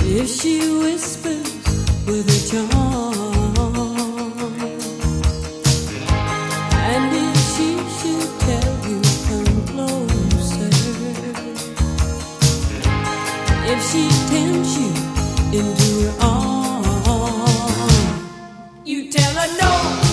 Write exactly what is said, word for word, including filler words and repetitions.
If she whispers with a charm, and if she should tell you come closer, if she tempts you into her arms, you tell her no.